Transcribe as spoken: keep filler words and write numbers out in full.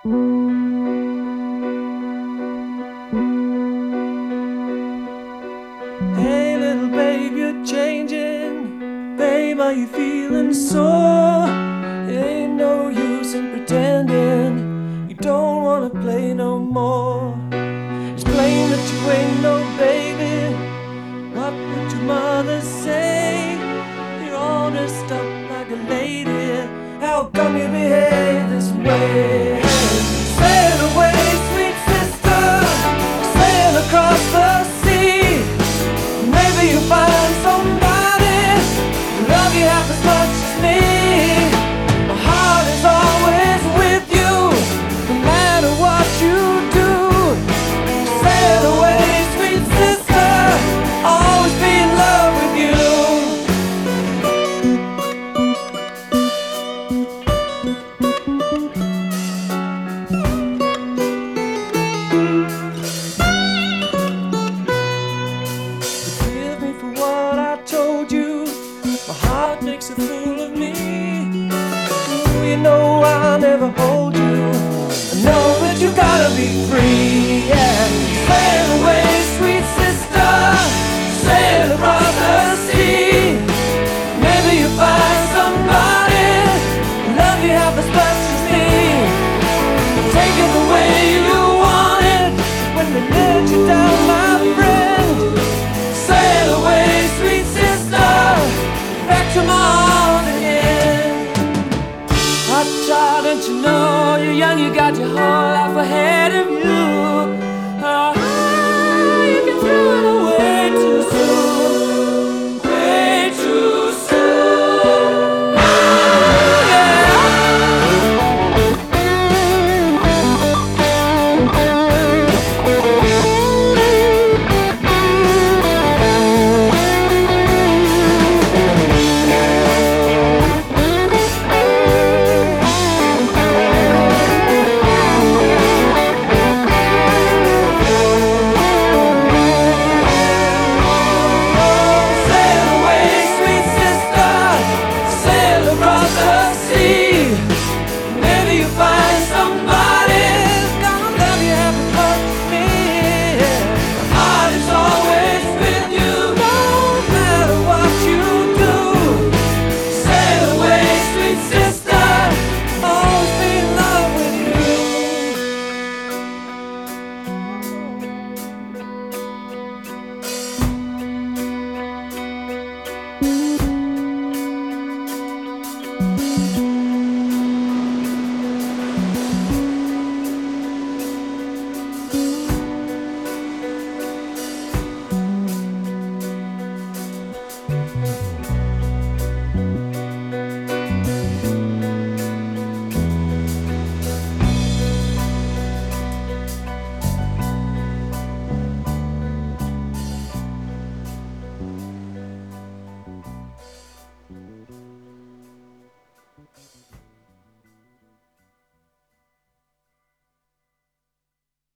Hey little babe, you're changing. Babe, are you feeling sore? It ain't no use in pretending you don't wanna play no more. It's plain that you ain't no baby. What would your mother say? You're all dressed up like a lady. How come you behave this way? Sail away, sweet sister. Sail across the sea. Maybe you'll find somebody who love you half as much as me. My heart is always with you, no matter what you do. Sail away, sweet sister, always be in love with you. Forgive me for what I told you. My heart makes a fool of me. Ooh, you know I'll never hold you. I know that you gotta be free, yeah. Sail away, sweet sister. Sail across the sea. Maybe you'll find somebody who love you half as much as me. Take it the way you want it. When they let you down, my friend. Sail away, sweet sister, back to my arms again. Hot child, don't you know you're young, you got your whole life ahead of you. Oh, you can throw it away too soon, way too soon. Yeah.